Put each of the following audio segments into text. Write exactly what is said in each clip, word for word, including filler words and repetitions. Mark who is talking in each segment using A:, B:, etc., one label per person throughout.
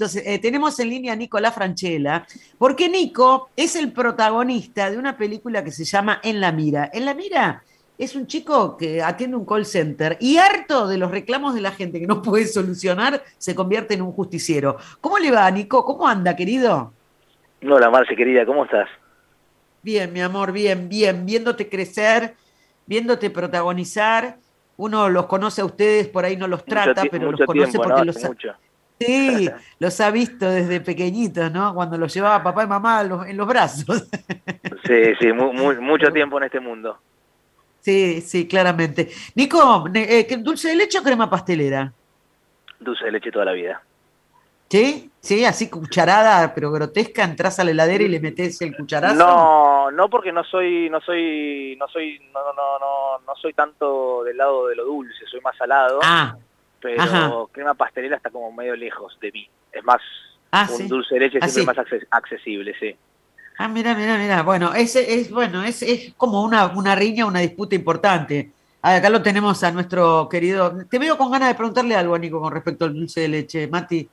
A: minutos. Eh, tenemos en línea a Nicolás Franchella, porque Nico es el protagonista de una película que se llama En la Mira. En la Mira es un chico que atiende un call center y harto de los reclamos de la gente que no puede solucionar, se convierte en un justiciero. ¿Cómo le va, Nico? ¿Cómo anda, querido?
B: Hola, Marce, querida, ¿cómo estás?
A: Bien, mi amor, bien, bien. Viéndote crecer, viéndote protagonizar. Uno los conoce a ustedes, por ahí no los
B: Mucho,
A: trata,
B: ti-
A: pero los
B: mucho
A: conoce
B: tiempo, ¿no?
A: porque
B: Hace
A: los,
B: mucho.
A: sí, los ha visto desde pequeñitos, ¿no? Cuando los llevaba papá y mamá en los, en los brazos.
B: Sí, sí, mu- mu- mucho
A: Pero,
B: tiempo en este mundo.
A: sí, sí, claramente. Nico, ne- eh, ¿qué- ¿dulce de leche o crema pastelera?
B: Dulce de leche toda la vida.
A: ¿Sí? ¿Sí? Así cucharada, pero grotesca, entras a la heladera y le
B: N-
A: metés el cucharazo.
B: No, no porque no soy, no soy, no soy, no, no, no, no, no soy tanto del lado de lo dulce, soy más salado,
A: Ah, ajá.
B: pero crema pastelera está como medio lejos de mí. Es más,
A: Ah,
B: un
A: sí.
B: dulce de leche siempre más
A: Así.
B: acces- accesible, sí.
A: Ah, mira, mira, mira. Bueno, ese es, bueno, es, es como una, una riña, una disputa importante. Ah, acá lo tenemos a nuestro querido. Te veo con ganas de preguntarle algo a Nico con respecto al dulce de leche, Mati.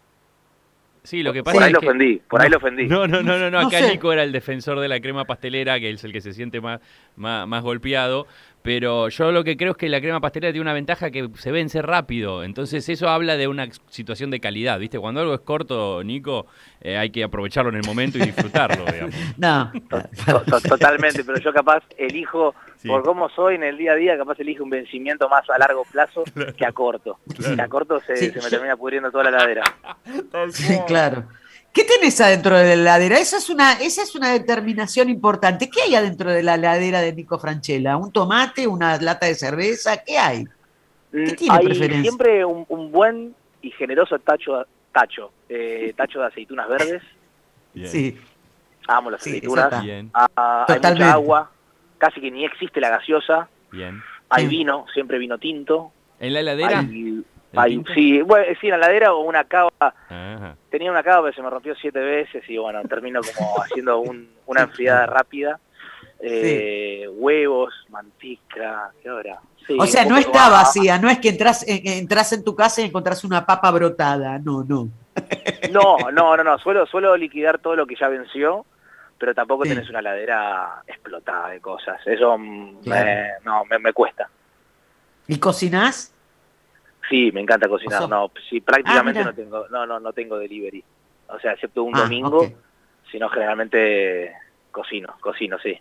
C: Sí, lo
B: Por,
C: que
B: por
C: pasa
B: ahí
C: es
A: Sí,
B: lo
C: que...
B: ofendí, por ahí
C: No,
B: lo ofendí.
C: no, no,
A: no,
C: no, no, no.
A: no
C: Acá
A: sé.
C: Nico era el defensor de la crema pastelera, que es el que se siente más, más, más golpeado. Pero yo lo que creo es que la crema pastelera tiene una ventaja que se vence rápido. Entonces eso habla de una situación de calidad, ¿viste? Cuando algo es corto, Nico, eh, hay que aprovecharlo en el momento y disfrutarlo, digamos.
A: No.
B: To- to- to- Totalmente, pero yo capaz elijo,
C: Sí,
B: por cómo soy en el día a día, capaz elijo un vencimiento más a largo plazo que a corto. Que a
C: claro.
B: corto se,
A: Sí,
B: se me
A: yo-
B: termina pudriendo toda la heladera.
A: sí, claro. ¿Qué tenés adentro de la heladera? Esa es una, esa es una determinación importante. ¿Qué hay adentro de la heladera de Nico Franchella? ¿Un tomate? ¿Una lata de cerveza? ¿Qué hay?
B: Mm,
A: ¿Qué tiene
B: Hay
A: preferencia?
B: siempre un, un buen y generoso tacho, tacho, eh, tacho de aceitunas verdes.
C: Bien,
A: Sí,
B: Amo las
A: sí, eso
B: aceitunas.
A: está.
C: bien,
B: Ah, hay mucha
A: Totalmente.
B: agua, casi que ni existe la gaseosa.
C: bien.
B: Hay
A: Sí.
B: vino, siempre vino tinto.
C: ¿En la heladera?
B: Hay,
C: ¿El
B: hay
C: tinto?
B: sí, bueno, sí, en la heladera o una cava.
C: Ajá.
B: Tenía una cava, pero se me rompió siete veces y bueno, termino como haciendo un, una
A: Sí,
B: enfriada
A: claro.
B: rápida.
A: Sí.
B: Eh, huevos, manteca, ¿qué hora? Sí,
A: O
B: un
A: sea, no
B: poco de
A: está
B: agua.
A: vacía, no es que entras, en, entras en tu casa y encontrás una papa brotada, no, no.
B: No, no, no, no, suelo, suelo liquidar todo lo que ya venció, pero tampoco tenés
A: Sí,
B: una heladera explotada de cosas. Eso mm,
A: claro.
B: me, no, me, me cuesta.
A: ¿Y cocinás?
B: Sí, me encanta
A: ¿O
B: cocinar.
A: sos?
B: No, sí,
A: Ah,
B: prácticamente no
A: mira.
B: tengo, no, no, no tengo delivery. O sea, excepto un
A: Ah, ok.
B: domingo, sino generalmente cocino, cocino, sí.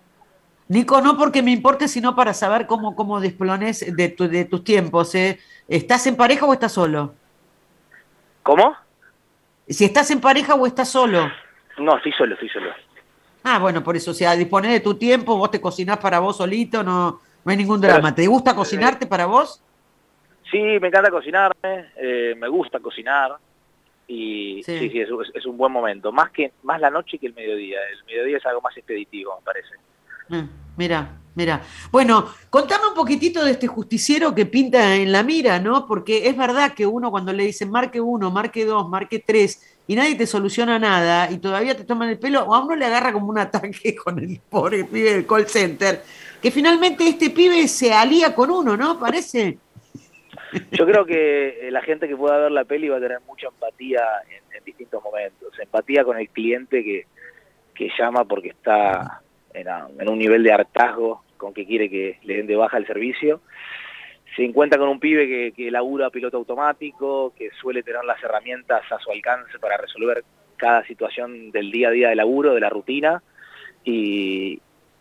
A: Nico, no porque me importe, sino para saber cómo, cómo dispones de, tu- de tus tiempos. ¿Eh? ¿Estás en pareja o estás solo?
B: ¿Cómo?
A: Si estás en pareja o estás solo.
B: No, estoy solo, estoy solo.
A: Ah, bueno, por eso, o sea, disponés de tu tiempo, vos te cocinás para vos solito, no, no hay ningún
B: Pero
A: drama. ¿Te gusta
B: eh,
A: cocinarte para vos?
B: sí, me encanta cocinarme, eh, me gusta cocinar y sí,
A: Sí.
B: sí, es, un- es un buen momento. Más que más la noche que el mediodía. El mediodía es algo más expeditivo, me parece.
A: Ah, mira, mira. Bueno, contame un poquitito de este justiciero que pinta en la mira, ¿no? Porque es verdad que uno cuando le dicen marque uno, marque dos, marque tres, y nadie te soluciona nada, y todavía te toman el pelo, o a uno le agarra como un ataque con el pobre pibe del call center, que finalmente este pibe se alía con uno, ¿no? Parece.
B: Yo creo que eh, la gente que pueda ver la peli va a tener mucha empatía en, en distintos momentos. Empatía con el cliente que, que llama porque está en, a- en un nivel de hartazgo con que quiere que le den de baja el servicio. Se encuentra con un pibe que, que labura piloto automático, que suele tener las herramientas a su alcance para resolver cada situación del día a día de laburo, de la rutina, y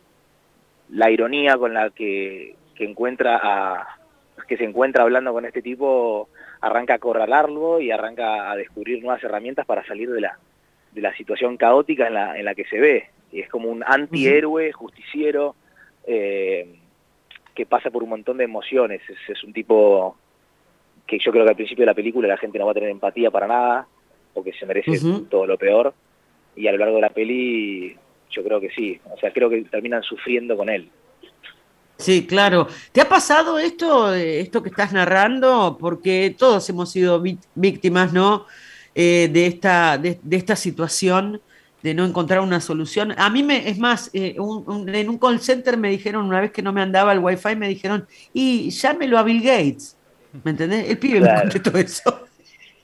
B: la ironía con la que, que encuentra a, que se encuentra hablando con este tipo arranca a acorralarlo y arranca a descubrir nuevas herramientas para salir de la, de la situación caótica en la, en la que se ve. Y es como un
A: Ujú.
B: antihéroe, justiciero, eh, que pasa por un montón de emociones. Es, es un tipo que yo creo que al principio de la película la gente no va a tener empatía para nada, porque se merece
A: Ujú.
B: todo lo peor, y a lo largo de la peli yo creo que sí, o sea, creo que terminan sufriendo con él.
A: Sí, claro. ¿Te ha pasado esto, eh, esto que estás narrando? Porque todos hemos sido vi- víctimas, ¿no? Eh, de esta, de, de esta situación de no encontrar una solución. A mí me, es más, eh, un- un- en un call center me dijeron una vez que no me andaba el wifi, me dijeron, y llámelo a Bill Gates. ¿Me entendés? El pibe me
B: Claro.
A: contestó eso.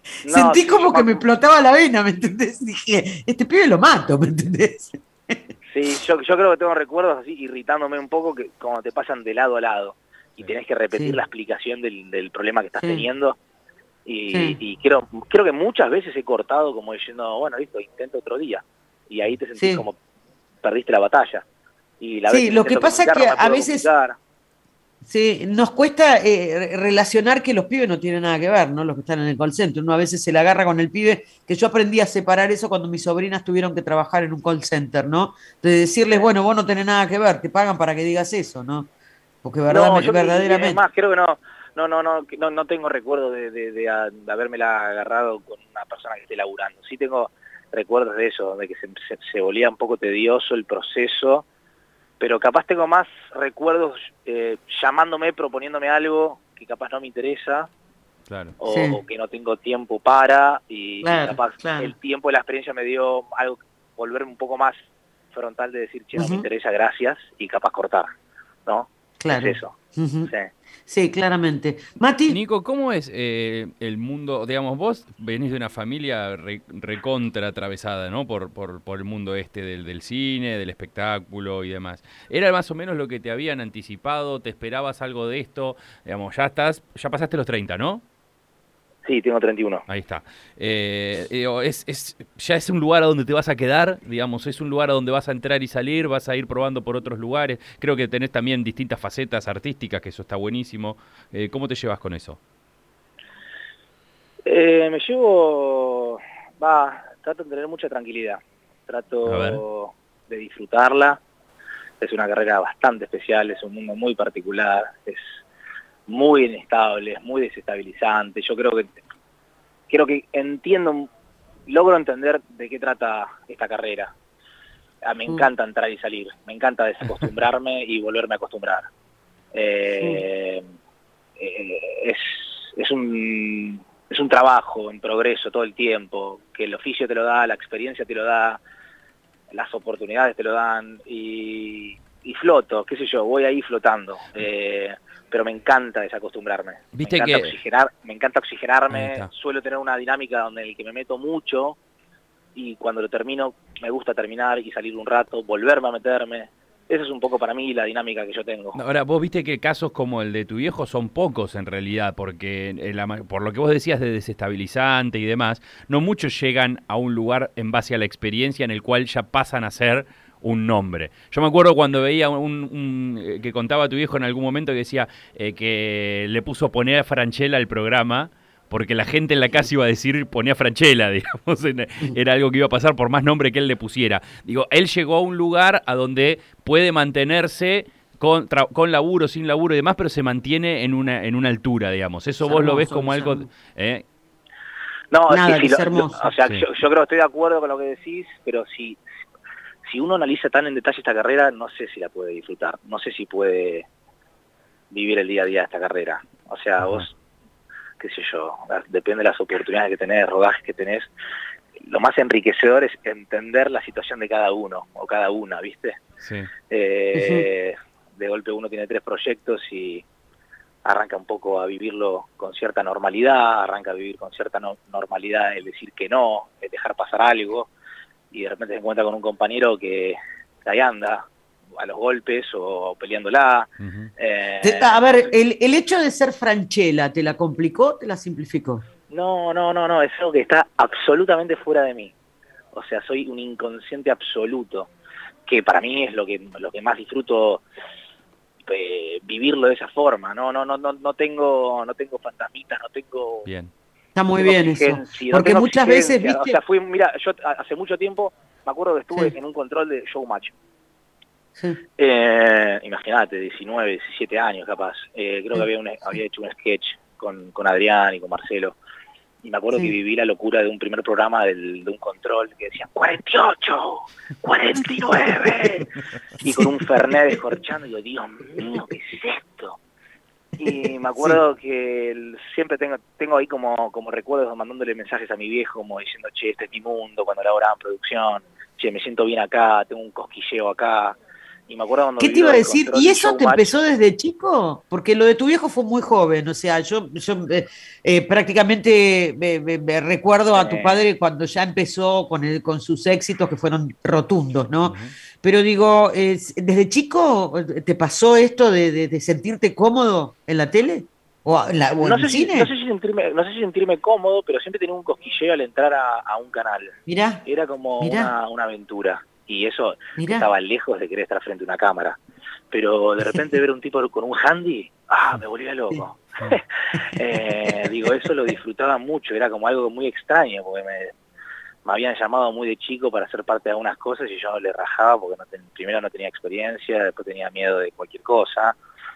B: No,
A: Sentí
B: sí,
A: como
B: yo
A: que me
B: me,
A: explotaba la vena, ¿me entendés? Dije, este pibe lo mato, ¿me entendés?
B: sí, yo, yo creo que tengo recuerdos así irritándome un poco que como te pasan de lado a lado y
C: Sí.
B: tenés que repetir la
A: Sí,
B: explicación del, del problema que estás
A: sí,
B: teniendo y,
A: sí,
B: y creo, creo que muchas veces he cortado como diciendo, bueno, listo, intento otro día y ahí te sentís
A: sí.
B: como perdiste la batalla y la vez
A: Sí,
B: que me
A: lo que
B: intento
A: pasa es
B: comunicar
A: que
B: no me
A: a
B: puedo
A: veces
B: comunicar.
A: sí, nos cuesta eh, relacionar que los pibes no tienen nada que ver, ¿no? Los que están en el call center. Uno a veces se la agarra con el pibe, que yo aprendí a separar eso cuando mis sobrinas tuvieron que trabajar en un call center, ¿no? De
B: Sí.
A: decirles, bueno, vos no tenés nada que ver, te pagan para que digas eso, ¿no? Porque verdad,
B: No, yo y es
A: verdaderamente.
B: más, creo que no, no, no, no, no, no tengo recuerdo de, de, de, a- de habérmela agarrado con una persona que esté laburando. Sí tengo recuerdos de eso, de que se, se, se volvía un poco tedioso el proceso, pero capaz tengo más recuerdos eh, llamándome, proponiéndome algo que capaz no me interesa
C: Claro.
B: o,
A: Sí,
B: o que no tengo tiempo para y, y
A: claro,
B: capaz
A: claro.
B: el tiempo y la experiencia me dio algo, volverme un poco más frontal de decir, che, no me
A: Ujú,
B: interesa, gracias, y capaz cortar, ¿no? Es
A: claro.
B: eso,
A: Ujú.
B: sí.
A: Sí, claramente. Mati,
C: Nico, ¿cómo es eh, el mundo? Digamos, vos venís de una familia re- recontra atravesada, ¿no? Por, por, por el mundo este del, del cine, del espectáculo y demás. ¿Era más o menos lo que te habían anticipado? ¿Te esperabas algo de esto? Digamos, ya estás, ya pasaste los treinta, ¿no?
B: Sí, tengo treinta y uno.
C: Ahí está. Eh, digo, es, es, ya es un lugar a donde te vas a quedar, digamos, es un lugar a donde vas a entrar y salir, vas a ir probando por otros lugares. Creo que tenés también distintas facetas artísticas, que eso está buenísimo. Eh, ¿Cómo te llevas con eso?
B: Eh, me llevo, va, trato de tener mucha tranquilidad,
C: A ver.
B: trato de disfrutarla. Es una carrera bastante especial, es un mundo muy particular, es muy inestable, es muy desestabilizante. Yo creo que, creo que entiendo, logro entender de qué trata esta carrera. Ah, me
A: mm,
B: encanta entrar y salir, me encanta desacostumbrarme y volverme a acostumbrar.
A: mm,
B: Eh, eh, es, es, un, es un trabajo en progreso todo el tiempo, que el oficio te lo da, la experiencia te lo da, las oportunidades te lo dan y, y floto, qué sé yo, voy ahí flotando. Eh, pero me encanta desacostumbrarme, me
C: Viste
B: encanta
C: que...
B: oxigenar, me encanta
C: Ahí
B: oxigenarme,
C: está.
B: suelo tener una dinámica donde el que me meto mucho y cuando lo termino me gusta terminar y salir un rato, volverme a meterme. Esa es un poco para mí la dinámica que yo tengo.
C: Ahora, vos viste que casos como el de tu viejo son pocos en realidad, porque en la ma- por lo que vos decías de desestabilizante y demás, no muchos llegan a un lugar en base a la experiencia en el cual ya pasan a ser un nombre. Yo me acuerdo cuando veía un, un, eh, que contaba tu viejo en algún momento que decía eh, que le puso poner a Franchella al programa porque la gente en la casa iba a decir ponía Franchella, digamos,
A: mm.
C: era algo que iba a pasar por más nombre que él le pusiera. Digo, él llegó a un lugar a donde puede mantenerse con, tra- con laburo, sin laburo y demás, pero se mantiene en una, en una altura, digamos. Eso
A: Es
C: vos lo ves
A: hermoso,
C: como algo...
A: Guillermo.
C: ¿eh?
B: No, sí,
A: Nada, que
B: sí, lo,
A: es
B: lo, o
A: hermoso.
B: sea,
C: Sí,
B: yo, yo creo que estoy de acuerdo con lo que decís, pero si, si uno analiza tan en detalle esta carrera, no sé si la puede disfrutar, no sé si puede vivir el día a día de esta carrera. O sea,
C: ajá,
B: vos, qué sé yo, depende de las oportunidades que tenés, rodajes que tenés, lo más enriquecedor es entender la situación de cada uno o cada una, ¿viste?
C: sí.
A: Ujú.
B: Eh, de golpe uno tiene tres proyectos y arranca un poco a vivirlo con cierta normalidad, arranca a vivir con cierta no normalidad el decir que no, el dejar pasar algo, y de repente se encuentra con un compañero que, que ahí anda, a los golpes o peleándola.
C: Ujú.
A: Te-
B: Eh,
A: a ver,
B: entonces,
A: el, el hecho de ser Franchella, ¿te la complicó o te la simplificó?
B: no, no, no, no, es algo que está absolutamente fuera de mí. O sea, soy un inconsciente absoluto, que para mí es lo que, lo que más disfruto, eh, vivirlo de esa forma. No, no, no, no, no tengo, no tengo fantasmitas, no tengo,
C: Bien.
A: Está
B: no
A: muy
B: tengo
A: bien eso.
B: exigencia, no
A: Porque
B: tengo
A: muchas veces,
B: exigencia. O sea,
A: viste,
B: fui, mira, yo hace mucho tiempo me acuerdo que estuve
A: sí,
B: en un control de Showmatch.
A: sí,
B: Eh, Imagínate, diecinueve, diecisiete años capaz. Eh, creo que
A: sí,
B: había, un,
A: sí,
B: había hecho un sketch con, con Adrián y con Marcelo. Y me acuerdo que
A: sí.
B: viví la locura de un primer programa del, de un control que decía cuarenta y ocho, cuarenta y nueve, y con un Fernet descorchando. Y yo, Dios mío, ¿qué es esto? Y me
A: Sí.
B: acuerdo que el, siempre tengo tengo ahí como, como recuerdos mandándole mensajes a mi viejo, como diciendo, che, este es mi mundo, cuando laboraba en producción, che, me siento bien acá, tengo un cosquilleo acá. Y me acuerdo cuando
A: ¿Qué te iba a decir? ¿Y eso te empezó desde chico? Porque lo de tu viejo fue muy joven, o sea, yo, yo eh, eh, prácticamente me, me- me recuerdo a tu
B: Eh,
A: padre cuando ya empezó con, el, con sus éxitos que fueron rotundos, ¿no?
C: Ujú.
A: Pero digo, eh, ¿desde chico te pasó esto de, de- de sentirte cómodo en la tele? ¿O en, la- o en
B: no
A: el
B: sé si, no sé
A: cine?
B: si sentirme, no sé si sentirme cómodo, pero siempre tenía un cosquilleo al entrar a, a un canal.
A: Mirá,
B: Era como
A: mirá,
B: una, una aventura. Y eso que
A: mirá.
B: estaba lejos de querer estar frente a una cámara. Pero de repente ver un tipo con un handy, ah, me volvía
A: Sí.
B: loco. eh, digo, eso lo disfrutaba mucho, era como algo muy extraño, porque me, me habían llamado muy de chico para ser parte de algunas cosas y yo no le rajaba porque no ten, primero no tenía experiencia, después tenía miedo de cualquier cosa.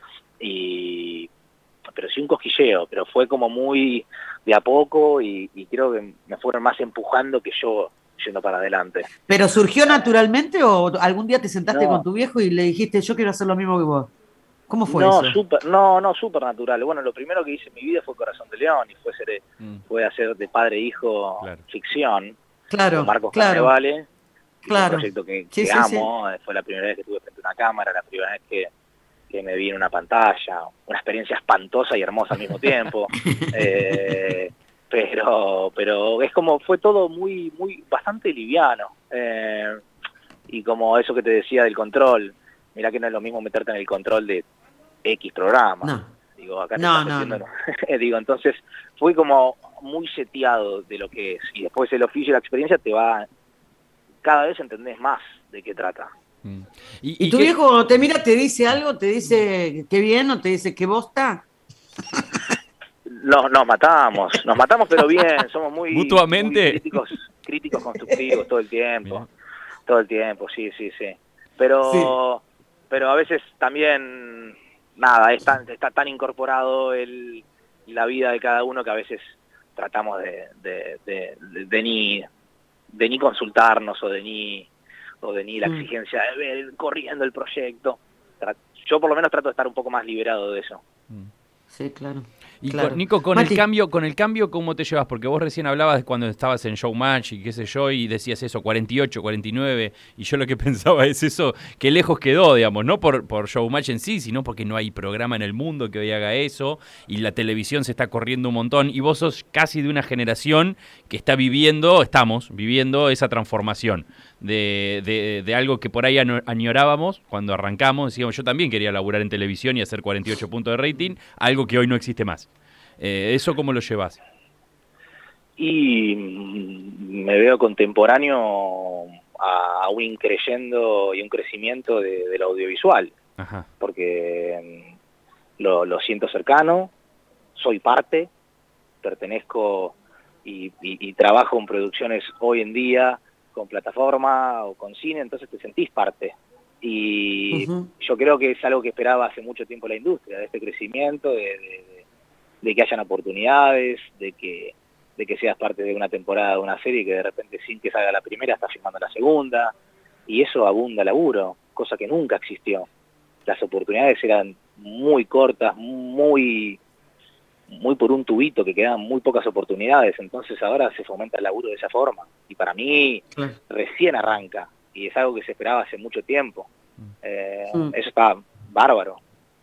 B: Y pero sí un cosquilleo, pero fue como muy de a poco y, y creo que me fueron más empujando que yo yendo para adelante.
A: ¿Pero surgió naturalmente o algún día te sentaste con
B: No,
A: tu viejo y le dijiste, yo quiero hacer lo mismo que vos? ¿Cómo fue
B: no,
A: eso?
B: super, no, no, súper natural. Bueno, lo primero que hice en mi vida fue Corazón de León y fue, ser,
C: Mm,
B: fue hacer de padre e hijo
C: claro.
B: ficción con
A: Claro,
B: Marcos
A: claro,
B: Carnevale, que es un
A: claro.
B: proyecto que,
A: Sí,
B: que
A: sí, sí.
B: amo, fue la primera vez que estuve frente a una cámara, la primera vez que, que me vi en una pantalla, una experiencia espantosa y hermosa al mismo tiempo. Eh, pero pero es como fue todo muy muy bastante liviano, eh, y como eso que te decía del control, mirá que no es lo mismo meterte en el control de X programa,
A: No,
B: digo, acá te
A: no,
B: estás
A: no,
B: metiendo
A: no.
B: en- digo, entonces fui como muy seteado de lo que es, y después el oficio y la experiencia te va, cada vez entendés más de qué trata.
C: Mm. ¿Y,
A: ¿Y
C: y
A: tu
C: qué?
A: viejo cuando te mira, te dice algo? ¿Te dice qué bien o te dice qué bosta?
B: Nos, nos matamos, nos matamos pero bien, somos muy muy
C: ¿Mutuamente?
B: críticos, críticos constructivos todo el
C: Mirá.
B: tiempo, todo el tiempo, sí, sí, sí.
A: Sí.
B: Pero pero a veces también nada, es tan, está tan incorporado el, la vida de cada uno que a veces tratamos de, de, de, de, de ni de ni consultarnos o de ni o de ni la
A: Mm.
B: exigencia de ver corriendo el proyecto. Tra- Yo por lo menos trato de estar un poco más liberado de eso.
C: Mm.
A: Sí, claro,
C: Y con-
A: claro.
C: Nico, con el
A: Mati,
C: cambio, con el cambio, ¿cómo te llevas? Porque vos recién hablabas de cuando estabas en Showmatch y qué sé yo, y decías eso, cuarenta y ocho, cuarenta y nueve, y yo lo que pensaba es eso, que lejos quedó, digamos, no por, por Showmatch en sí, sino porque no hay programa en el mundo que hoy haga eso, y la televisión se está corriendo un montón, y vos sos casi de una generación que está viviendo, estamos viviendo esa transformación de, de, de algo que por ahí ano- añorábamos cuando arrancamos, decíamos, yo también quería laburar en televisión y hacer cuarenta y ocho puntos de rating, algo que hoy no existe más. Eh, ¿Eso cómo lo llevas?
B: Y mm, me veo contemporáneo a un increyendo y un crecimiento de, del audiovisual,
C: Ajá.
B: porque mm, lo, lo siento cercano, soy parte, pertenezco y, y, y trabajo en producciones hoy en día con plataforma o con cine, entonces te sentís parte. Y
A: ujú.
B: yo creo que es algo que esperaba hace mucho tiempo la industria, de este crecimiento, de, de, de, de que hayan oportunidades, de que de que seas parte de una temporada de una serie que de repente sin que salga la primera estás filmando la segunda, y eso abunda laburo, cosa que nunca existió. Las oportunidades eran muy cortas, muy muy por un tubito, que quedaban muy pocas oportunidades, entonces ahora se fomenta el laburo de esa forma, y para mí
A: Claro.
B: recién arranca, y es algo que se esperaba hace mucho tiempo. Eh,
A: Mm.
B: eso está bárbaro.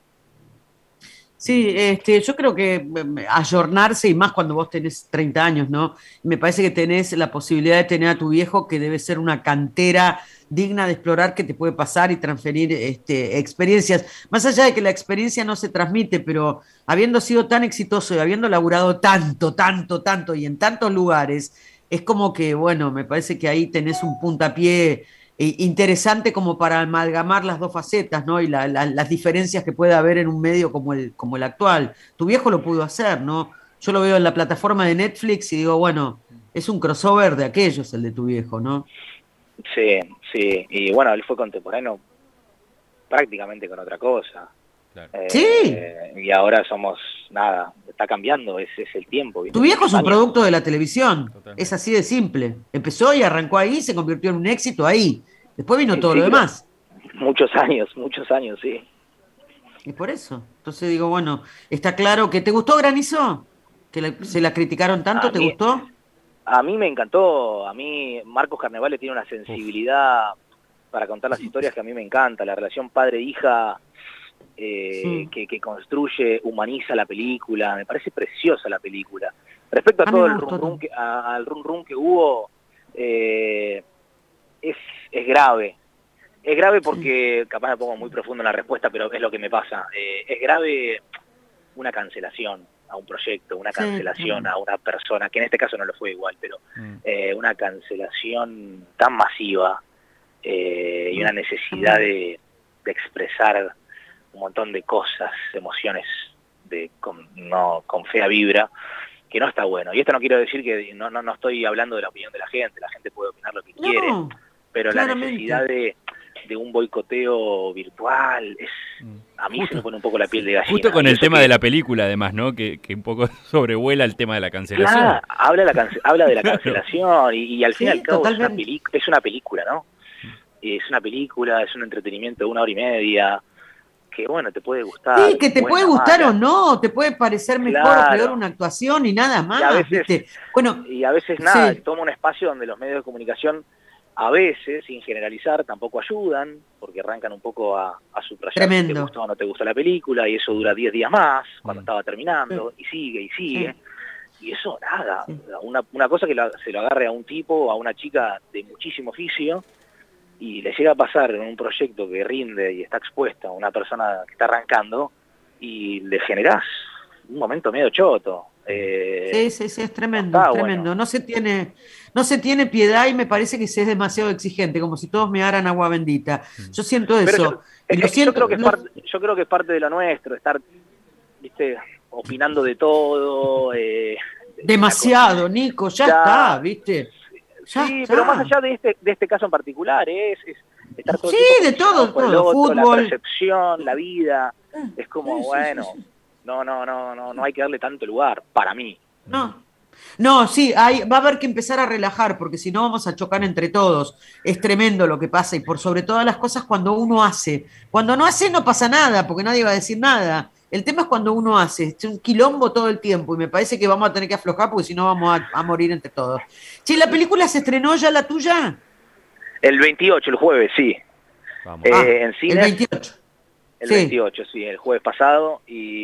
A: Sí, este, yo creo que mm, ayornarse, y más cuando vos tenés treinta años, ¿no? Me parece que tenés la posibilidad de tener a tu viejo, que debe ser una cantera digna de explorar, que te puede pasar y transferir este, experiencias. Más allá de que la experiencia no se transmite, pero habiendo sido tan exitoso y habiendo laburado tanto, tanto, tanto y en tantos lugares, es como que, bueno, me parece que ahí tenés un puntapié eh, interesante como para amalgamar las dos facetas, ¿no? Y la, la, las diferencias que puede haber en un medio como el, como el actual. Tu viejo lo pudo hacer, ¿no? Yo lo veo en la plataforma de Netflix y digo, bueno, es un crossover de aquellos, el de tu viejo, ¿no?
B: Sí, sí, y bueno, él fue contemporáneo prácticamente con otra cosa.
C: Claro.
A: Sí,
B: Eh, y ahora somos, nada, está cambiando, ese es el tiempo, ¿viste?
A: tu viejo es
B: Muchos
A: un
B: años.
A: producto de la televisión,
C: Totalmente.
A: es así de simple. Empezó y arrancó ahí, se convirtió en un éxito ahí. Después vino
B: Sí,
A: todo
B: sí,
A: lo
B: creo.
A: demás.
B: Muchos años, muchos años, sí.
A: Y por eso. Entonces digo, bueno, está claro que te gustó Granizo, que la- se la criticaron
B: A
A: tanto, ¿te
B: mí,
A: gustó?
B: a mí me encantó, a mí Marcos Carnevale tiene una
C: Uf.
B: sensibilidad para contar las historias que a mí me encanta, la relación padre-hija eh,
A: Sí.
B: que, que construye, humaniza la película, me parece preciosa la película. Respecto a,
A: A mí
B: todo
A: me
B: el
A: gustó
B: rum rum
A: también.
B: que, a- al rum rum que hubo, eh, es, es grave. Es grave porque, capaz me pongo muy profundo en la respuesta, pero es lo que me pasa. Eh, es grave una cancelación a un proyecto, una
A: Sí,
B: cancelación
A: tremendo.
B: a una persona, que en este caso no lo fue igual, pero
C: Mm.
B: eh, una cancelación tan masiva eh, y una
A: Mm,
B: necesidad
A: tremendo.
B: de, de expresar un montón de cosas, emociones de con, no, con fea vibra, que no está bueno. Y esto no quiero decir que no, no, no estoy hablando de la opinión de la gente, la gente puede opinar lo que quiere,
A: No,
B: pero la necesidad
A: claramente.
B: de, de un boicoteo virtual es, a mí se me
C: Justo,
B: pone un poco la piel
A: Sí.
B: de gallina.
C: justo con
B: Y
C: el
B: eso
C: tema
B: que,
C: de la película, además, ¿no? Que, que un poco sobrevuela el tema de la cancelación.
B: claro, habla, la cance- habla de la
C: Claro.
B: cancelación y, y al fin y al
A: Sí,
B: cabo es una,
A: totalmente.
B: peli es una película, ¿no? Es una película, es un entretenimiento de una hora y media, que bueno, te puede gustar,
A: Sí, que te puede
B: buena,
A: gustar o
B: mala,
A: no, te puede parecer mejor o peor
B: claro.
A: una actuación y nada
B: Y a
A: más,
B: veces,
A: ¿viste? Bueno,
B: y a veces nada,
A: sí,
B: toma un espacio donde los medios de comunicación, a veces, sin generalizar, tampoco ayudan, porque arrancan un poco a, a subrayar si te
A: tremendo.
B: gustó o no te gustó la película, y eso dura diez días más, cuando
C: Mm.
B: estaba terminando,
A: Sí,
B: y sigue, y sigue.
A: sí,
B: Y eso, nada,
A: sí.
B: una, una cosa que la- se lo agarre a un tipo o a una chica de muchísimo oficio, y le llega a pasar en un proyecto que rinde y está expuesta a una persona que está arrancando, y le generás un momento medio choto. Eh,
A: Sí, sí, sí, es
B: no
A: tremendo, es
B: está bueno.
A: tremendo. No se tiene, no se tiene piedad y me parece que se es demasiado exigente, como si todos me hagan agua bendita. Yo siento
B: Pero yo,
A: eso. Y
B: es
A: lo
B: que yo
A: siento,
B: creo que es
A: lo-
B: parte, yo creo que es parte de lo nuestro, estar, viste, opinando de todo, eh, de la co-
A: demasiado, Nico, ya está,
B: ya,
A: ¿viste? Ya
B: sí, pero más
A: está.
B: allá de este, de este caso en particular, es, es estar todo el
A: Sí,
B: tiempo
A: de todo,
B: condicionado
A: de
B: por el
A: todo.
B: otro, la
A: Fútbol.
B: percepción, la vida, es como,
A: Sí, sí, sí,
B: bueno,
A: sí.
B: no, no, no, no, no hay que darle tanto lugar, para mí.
A: No. No, sí, hay, va a haber que empezar a relajar, porque si no vamos a chocar entre todos. Es tremendo lo que pasa, y por sobre todas las cosas cuando uno hace. Cuando no hace no pasa nada, porque nadie va a decir nada. El tema es cuando uno hace, es un quilombo todo el tiempo, y me parece que vamos a tener que aflojar, porque si no vamos a, a morir entre todos. Che, ¿la película se estrenó ya la tuya?
B: El veintiocho, el jueves, sí,
C: Vamos.
A: Ah,
B: eh, en
A: el
B: cines.
A: veintiocho.
B: El
A: Sí,
B: veintiocho, sí, el jueves pasado.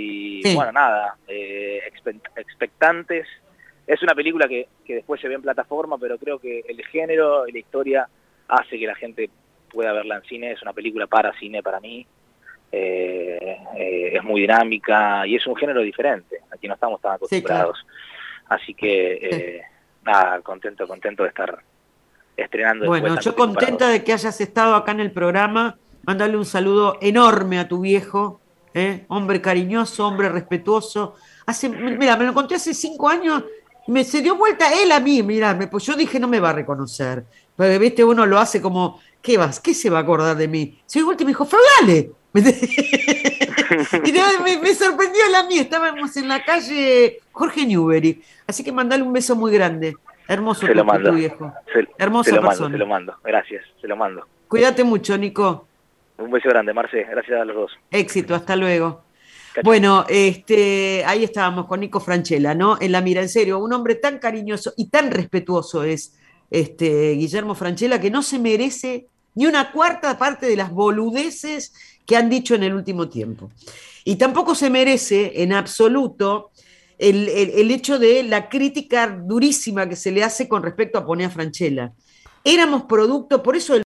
B: Y
A: sí.
B: bueno, nada, eh, expe- expectantes. Es una película que, que después se ve en plataforma, pero creo que el género y la historia hace que la gente pueda verla en cine. Es una película para cine para mí. Eh, eh, es muy dinámica y es un género diferente. Aquí no estamos tan
A: Sí, claro.
B: acostumbrados. Así que,
A: Sí.
B: eh, nada, contento, contento de estar estrenando después de
A: Bueno,
B: tanto
A: yo
B: tiempo
A: contenta
B: parados.
A: de que hayas estado acá en el programa. Mándale un saludo enorme a tu viejo, ¿eh? Hombre cariñoso, hombre respetuoso. Hace, mira, me lo conté hace cinco años, me se dio vuelta él a mí, mira, me, pues yo dije no me va a reconocer. Porque, viste, uno lo hace como, ¿qué vas? ¿Qué se va a acordar de mí? Se dio vuelta y me dijo, Feudale. Y de- me, me sorprendió él a mí, estábamos en la calle Jorge Newbery. Así que mandale un beso muy grande. Hermoso
B: Se lo
A: tu, tu, tu
B: mando,
A: viejo.
B: se, se
A: Hermosa
B: lo mando, se lo
A: persona.
B: mando. Gracias, se lo mando.
A: Cuídate mucho, Nico.
B: Un beso grande, Marce. Gracias a los dos.
A: Éxito, hasta luego.
B: Chao, chao.
A: Bueno, este, ahí estábamos con Nico Franchella, ¿no? En La Mira, en serio, un hombre tan cariñoso y tan respetuoso es este, Guillermo Franchella, que no se merece ni una cuarta parte de las boludeces que han dicho en el último tiempo. Y tampoco se merece en absoluto el, el, el hecho de la crítica durísima que se le hace con respecto a Ponea Franchella. Éramos producto, por eso el